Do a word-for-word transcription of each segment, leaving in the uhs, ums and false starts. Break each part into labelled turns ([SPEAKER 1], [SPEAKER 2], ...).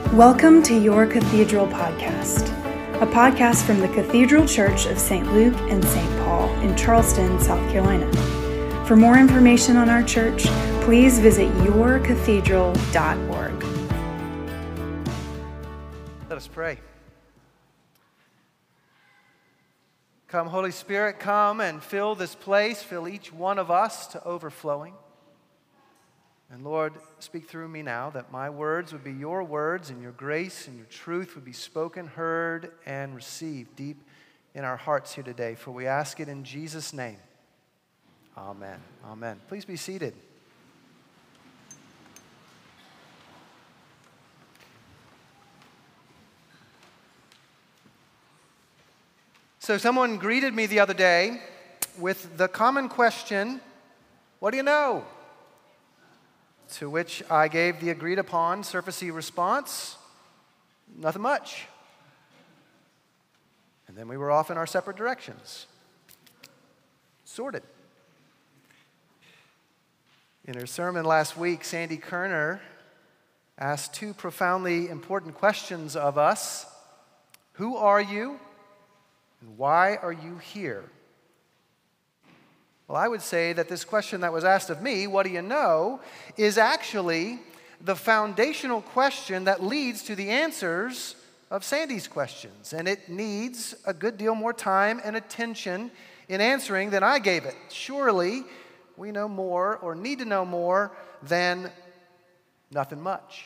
[SPEAKER 1] Welcome to Your Cathedral Podcast, a podcast from the Cathedral Church of Saint Luke and Saint Paul in Charleston, South Carolina. For more information on our church, please visit your cathedral dot org.
[SPEAKER 2] Let us pray. Come, Holy Spirit, come and fill this place, fill each one of us to overflowing. And Lord, speak through me now that my words would be your words and your grace and your truth would be spoken, heard, and received deep in our hearts here today. For we ask it in Jesus' name. Amen. Amen. Please be seated. So someone greeted me the other day with the common question, what do you know? To which I gave the agreed upon surfacey response, nothing much. And then we were off in our separate directions. Sorted. In her sermon last week, Sandy Kerner asked two profoundly important questions of us. Who are you? And why are you here? Well, I would say that this question that was asked of me, what do you know, is actually the foundational question that leads to the answers of Sandy's questions. And it needs a good deal more time and attention in answering than I gave it. Surely, we know more or need to know more than nothing much.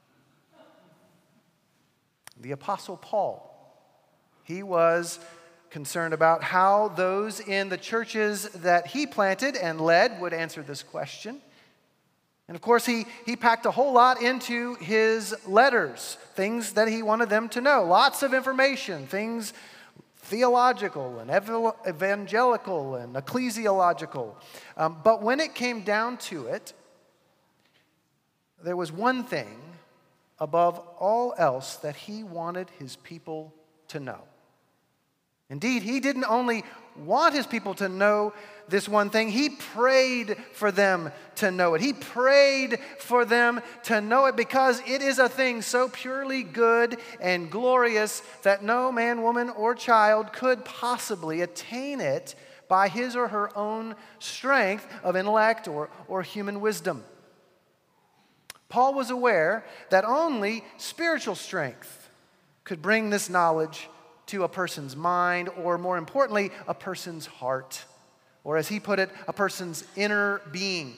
[SPEAKER 2] The Apostle Paul, he was concerned about how those in the churches that he planted and led would answer this question. And of course, he, he packed a whole lot into his letters, things that he wanted them to know. Lots of information, things theological and evangelical and ecclesiological. Um, but when it came down to it, there was one thing above all else that he wanted his people to know. Indeed, he didn't only want his people to know this one thing, he prayed for them to know it. He prayed for them to know it because it is a thing so purely good and glorious that no man, woman, or child could possibly attain it by his or her own strength of intellect or, or human wisdom. Paul was aware that only spiritual strength could bring this knowledge to a person's mind, or more importantly, a person's heart, or as he put it, a person's inner being.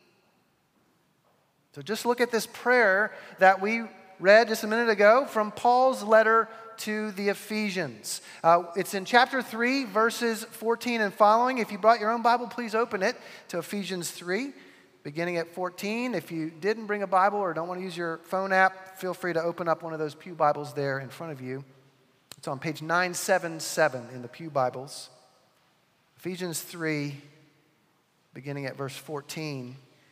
[SPEAKER 2] So just look at this prayer that we read just a minute ago from Paul's letter to the Ephesians. Uh, it's in chapter three, verses fourteen and following. If you brought your own Bible, please open it to Ephesians three, beginning at fourteen. If you didn't bring a Bible or don't want to use your phone app, feel free to open up one of those pew Bibles there in front of you. It's on page nine seventy-seven in the Pew Bibles. Ephesians three, beginning at verse fourteen.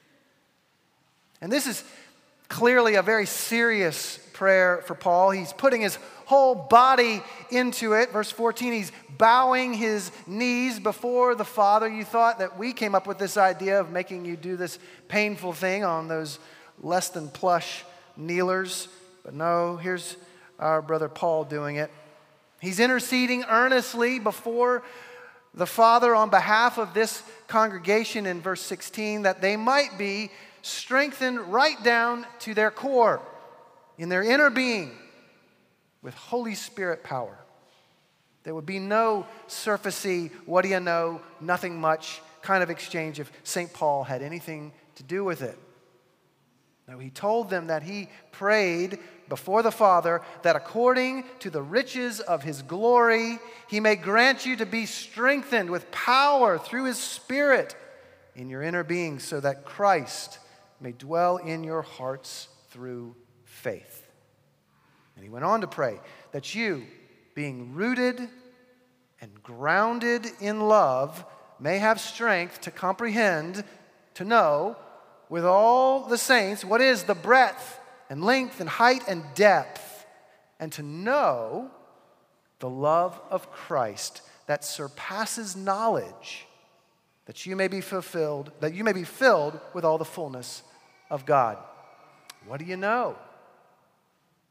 [SPEAKER 2] And this is clearly a very serious prayer for Paul. He's putting his whole body into it. Verse fourteen, he's bowing his knees before the Father. You thought that we came up with this idea of making you do this painful thing on those less than plush kneelers. But no, here's our brother Paul doing it. He's interceding earnestly before the Father on behalf of this congregation in verse sixteen, that they might be strengthened right down to their core, in their inner being, with Holy Spirit power. There would be no surfacey, what do you know, nothing much kind of exchange if Saint Paul had anything to do with it. No, he told them that he prayed before the Father that according to the riches of his glory, he may grant you to be strengthened with power through his Spirit in your inner being, so that Christ may dwell in your hearts through faith. And he went on to pray that you, being rooted and grounded in love, may have strength to comprehend, to know, with all the saints, what is the breadth and length and height and depth, and to know the love of Christ that surpasses knowledge, that you may be fulfilled, that you may be filled with all the fullness of God. What do you know?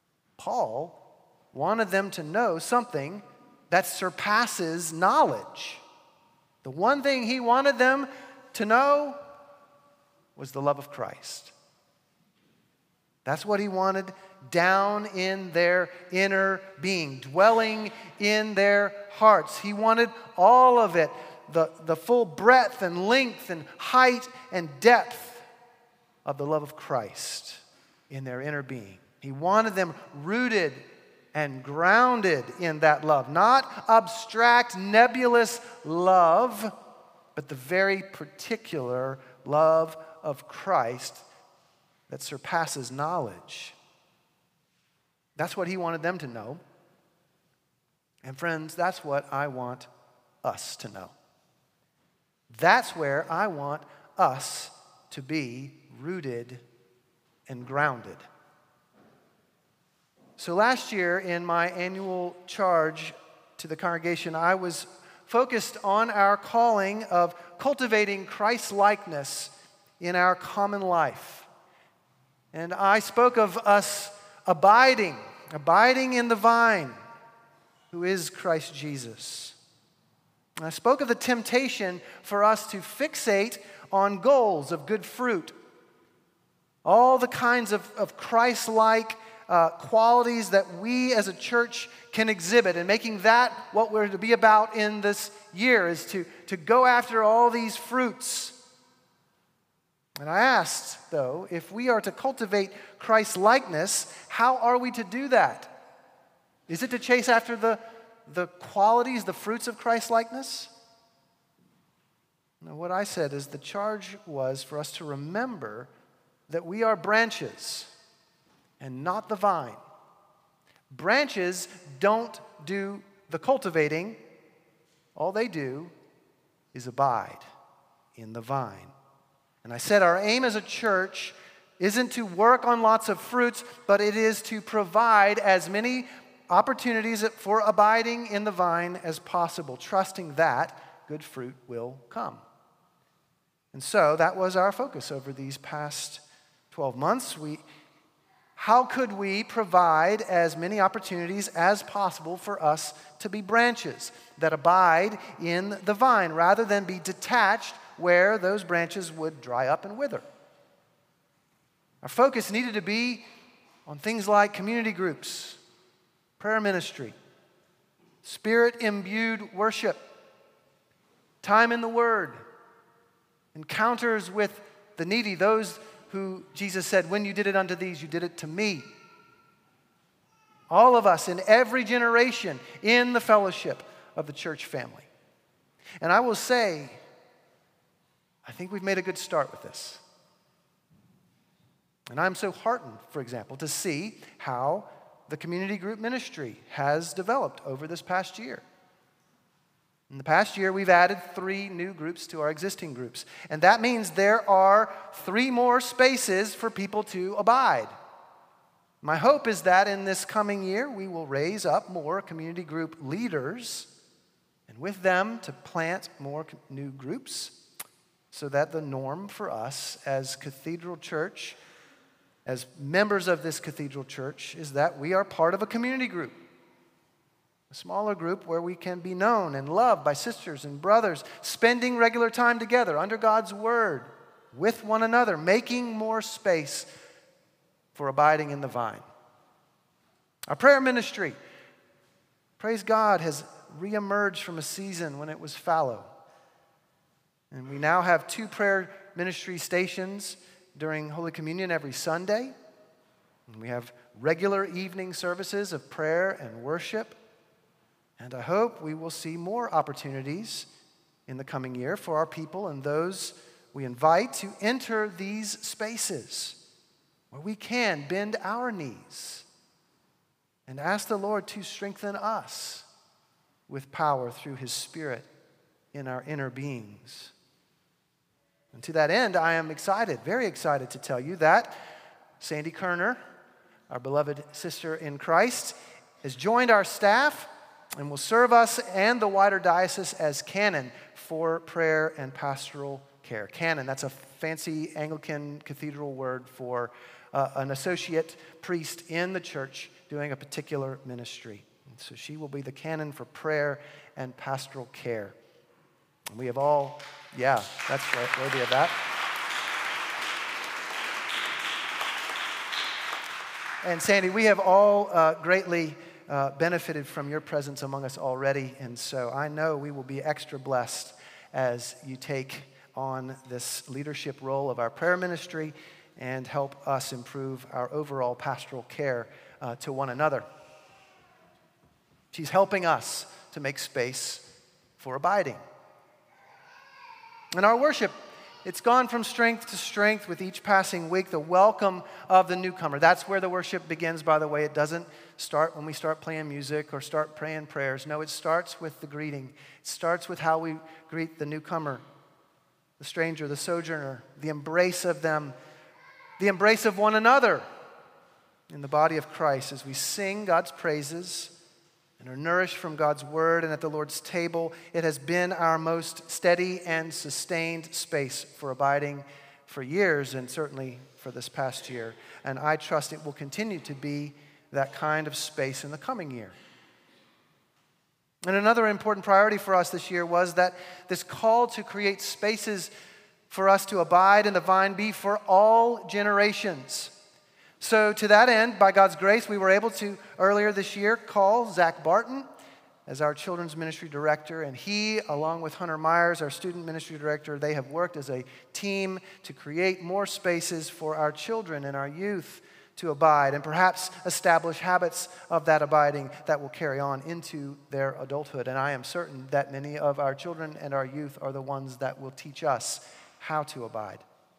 [SPEAKER 2] Paul wanted them to know something that surpasses knowledge. The one thing he wanted them to know was the love of Christ. That's what he wanted down in their inner being, dwelling in their hearts. He wanted all of it, the, the full breadth and length and height and depth of the love of Christ in their inner being. He wanted them rooted and grounded in that love. Not abstract, nebulous love, but the very particular love of Christ that surpasses knowledge. That's what he wanted them to know. And friends, that's what I want us to know. That's where I want us to be rooted and grounded. So last year in my annual charge to the congregation, I was focused on our calling of cultivating Christ-likeness in our common life. And I spoke of us abiding, abiding in the vine, who is Christ Jesus. And I spoke of the temptation for us to fixate on goals of good fruit, all the kinds of, of Christ-like uh, qualities that we as a church can exhibit, and making that what we're to be about in this year is to, to go after all these fruits. And I asked, though, if we are to cultivate Christ-likeness, how are we to do that? Is it to chase after the, the qualities, the fruits of Christ-likeness? Now, what I said is the charge was for us to remember that we are branches and not the vine. Branches don't do the cultivating. All they do is abide in the vine. And I said our aim as a church isn't to work on lots of fruits, but it is to provide as many opportunities for abiding in the vine as possible, trusting that good fruit will come. And so that was our focus over these past twelve months. We, how could we provide as many opportunities as possible for us to be branches that abide in the vine rather than be detached where those branches would dry up and wither? Our focus needed to be on things like community groups, prayer ministry, Spirit-imbued worship, time in the Word, encounters with the needy, those who Jesus said, when you did it unto these, you did it to me. All of us in every generation in the fellowship of the church family. And I will say, I think we've made a good start with this. And I'm so heartened, for example, to see how the community group ministry has developed over this past year. In the past year, we've added three new groups to our existing groups. And that means there are three more spaces for people to abide. My hope is that in this coming year, we will raise up more community group leaders, and with them to plant more new groups, so that the norm for us as Cathedral Church, as members of this Cathedral Church, is that we are part of a community group. A smaller group where we can be known and loved by sisters and brothers, spending regular time together under God's Word, with one another, making more space for abiding in the vine. Our prayer ministry, praise God, has reemerged from a season when it was fallow. And we now have two prayer ministry stations during Holy Communion every Sunday. And we have regular evening services of prayer and worship. And I hope we will see more opportunities in the coming year for our people and those we invite to enter these spaces where we can bend our knees and ask the Lord to strengthen us with power through His Spirit in our inner beings. And to that end, I am excited, very excited to tell you that Sandy Kerner, our beloved sister in Christ, has joined our staff and will serve us and the wider diocese as canon for prayer and pastoral care. Canon, that's a fancy Anglican cathedral word for uh, an associate priest in the church doing a particular ministry. And so she will be the canon for prayer and pastoral care. And we have all, yeah, that's right, worthy of that. And Sandy, we have all uh, greatly uh, benefited from your presence among us already, and so I know we will be extra blessed as you take on this leadership role of our prayer ministry and help us improve our overall pastoral care uh, to one another. She's helping us to make space for abiding. And our worship, it's gone from strength to strength with each passing week, the welcome of the newcomer. That's where the worship begins, by the way. It doesn't start when we start playing music or start praying prayers. No, it starts with the greeting. It starts with how we greet the newcomer, the stranger, the sojourner, the embrace of them, the embrace of one another in the body of Christ as we sing God's praises and are nourished from God's word and at the Lord's table. It has been our most steady and sustained space for abiding for years and certainly for this past year. And I trust it will continue to be that kind of space in the coming year. And another important priority for us this year was that this call to create spaces for us to abide in the vine be for all generations. So to that end, by God's grace, we were able to, earlier this year, call Zach Barton as our children's ministry director. And he, along with Hunter Myers, our student ministry director, they have worked as a team to create more spaces for our children and our youth to abide and perhaps establish habits of that abiding that will carry on into their adulthood. And I am certain that many of our children and our youth are the ones that will teach us how to abide.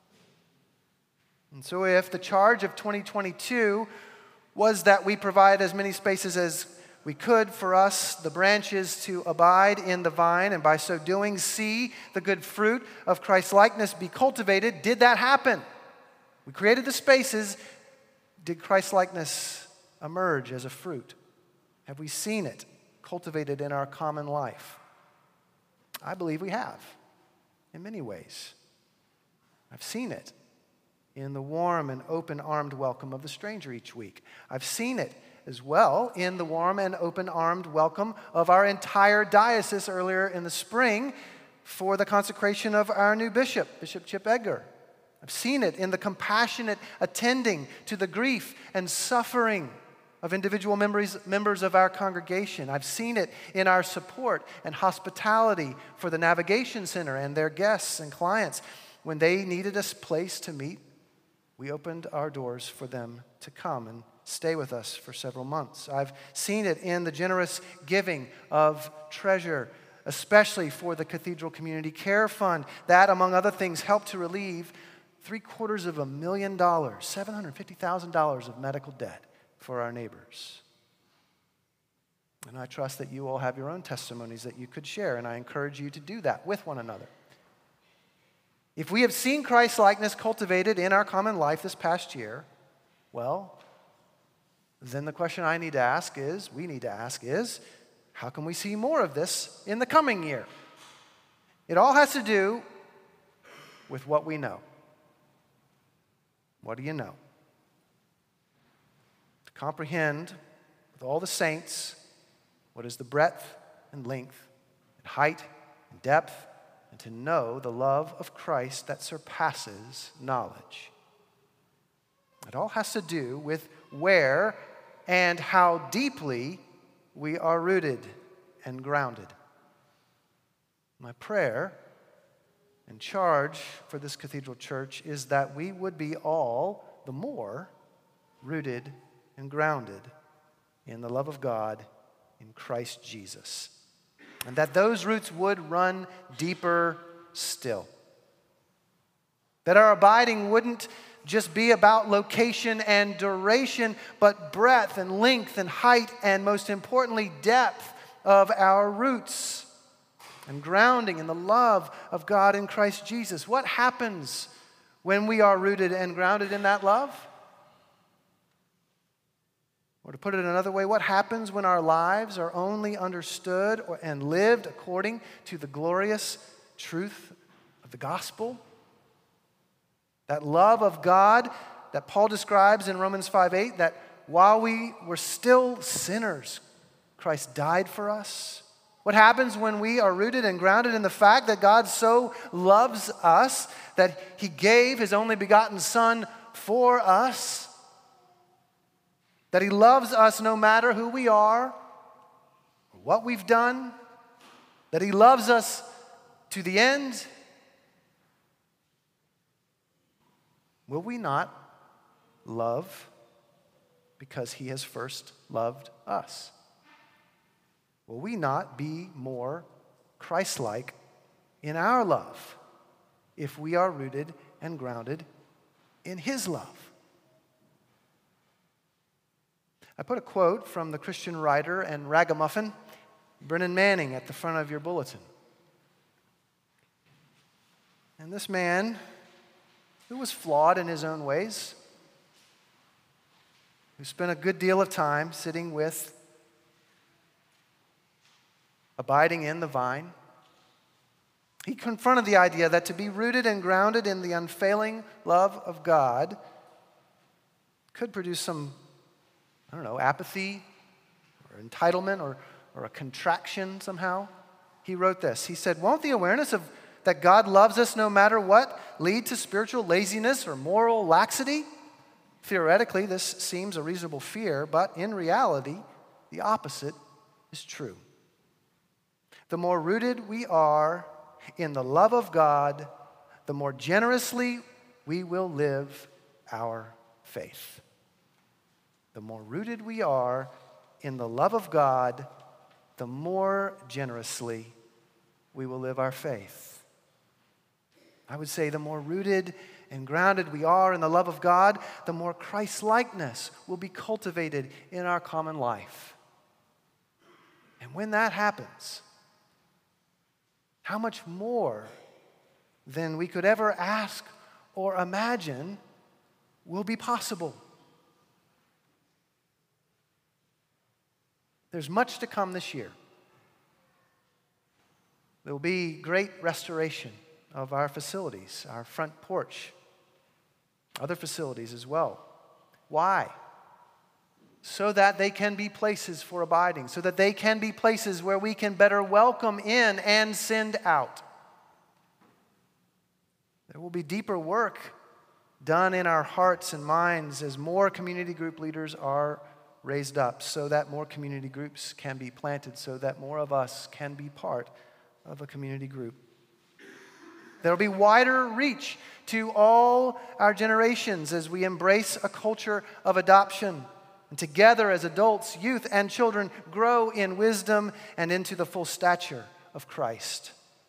[SPEAKER 2] And so if the charge of twenty twenty-two was that we provide as many spaces as we could for us, the branches, to abide in the vine, and by so doing see the good fruit of Christ's likeness be cultivated, did that happen? We created the spaces. Did Christ's likeness emerge as a fruit? Have we seen it cultivated in our common life? I believe we have, in many ways. I've seen it in the warm and open-armed welcome of the stranger each week. I've seen it as well in the warm and open-armed welcome of our entire diocese earlier in the spring for the consecration of our new bishop, Bishop Chip Edgar. I've seen it in the compassionate attending to the grief and suffering of individual members, members of our congregation. I've seen it in our support and hospitality for the Navigation Center and their guests and clients. When they needed a place to meet, we opened our doors for them to come and stay with us for several months. I've seen it in the generous giving of treasure, especially for the Cathedral Community Care Fund. That, among other things, helped to relieve three quarters of a million dollars, seven hundred fifty thousand dollars of medical debt for our neighbors. And I trust that you all have your own testimonies that you could share, and I encourage you to do that with one another. If we have seen Christ's likeness cultivated in our common life this past year, well, then the question I need to ask is, we need to ask is, how can we see more of this in the coming year? It all has to do with what we know. What do you know? To comprehend with all the saints what is the breadth and length and height and depth, and to know the love of Christ that surpasses knowledge. It all has to do with where and how deeply we are rooted and grounded. My prayer and charge for this cathedral church is that we would be all the more rooted and grounded in the love of God in Christ Jesus. And that those roots would run deeper still. That our abiding wouldn't just be about location and duration, but breadth and length and height and, most importantly, depth of our roots and grounding in the love of God in Christ Jesus. What happens when we are rooted and grounded in that love? Or to put it another way, what happens when our lives are only understood or, and lived according to the glorious truth of the gospel? That love of God that Paul describes in Romans five eight, that while we were still sinners, Christ died for us. What happens when we are rooted and grounded in the fact that God so loves us that he gave his only begotten Son for us? That he loves us no matter who we are or what we've done? That he loves us to the end? Will we not love because he has first loved us? Will we not be more Christ-like in our love if we are rooted and grounded in his love? I put a quote from the Christian writer and ragamuffin Brennan Manning at the front of your bulletin. And this man, who was flawed in his own ways, who spent a good deal of time sitting with, abiding in the vine, he confronted the idea that to be rooted and grounded in the unfailing love of God could produce some, I don't know, apathy or entitlement or, or a contraction somehow. He wrote this. He said, "Won't the awareness of that God loves us no matter what lead to spiritual laziness or moral laxity? Theoretically, this seems a reasonable fear, but in reality, the opposite is true. The more rooted we are in the love of God, the more generously we will live our faith." The more rooted we are in the love of God, the more generously we will live our faith. I would say the more rooted and grounded we are in the love of God, the more Christ-likeness will be cultivated in our common life. And when that happens, how much more than we could ever ask or imagine will be possible? There's much to come this year. There will be great restoration of our facilities, our front porch, other facilities as well. Why? So that they can be places for abiding, so that they can be places where we can better welcome in and send out. There will be deeper work done in our hearts and minds as more community group leaders are raised up, so that more community groups can be planted, so that more of us can be part of a community group. There will be wider reach to all our generations as we embrace a culture of adoption. And together as adults, youth, and children grow in wisdom and into the full stature of Christ.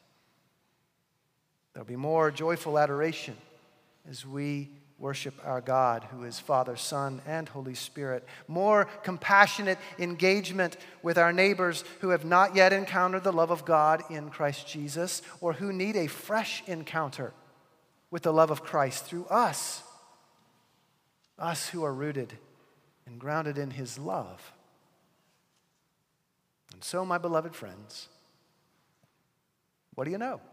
[SPEAKER 2] There will be more joyful adoration as we worship our God, who is Father, Son, and Holy Spirit. More compassionate engagement with our neighbors who have not yet encountered the love of God in Christ Jesus, or who need a fresh encounter with the love of Christ through us. Us who are rooted and grounded in his love. And so, my beloved friends, what do you know?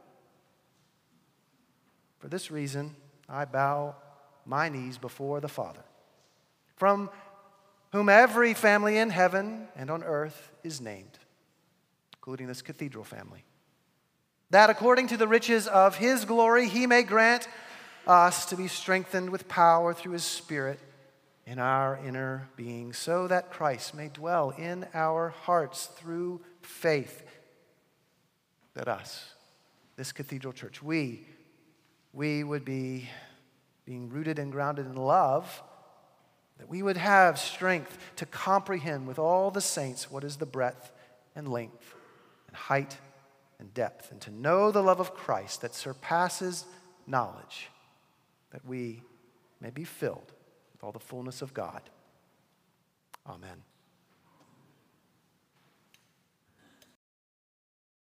[SPEAKER 2] For this reason, I bow my knees before the Father, from whom every family in heaven and on earth is named, including this cathedral family, that according to the riches of his glory, he may grant us to be strengthened with power through his Spirit in our inner being, so that Christ may dwell in our hearts through faith. That us, this cathedral church, we, we would be being rooted and grounded in love, that we would have strength to comprehend with all the saints what is the breadth and length and height and depth, and to know the love of Christ that surpasses knowledge, that we may be filled with all the fullness of God. Amen.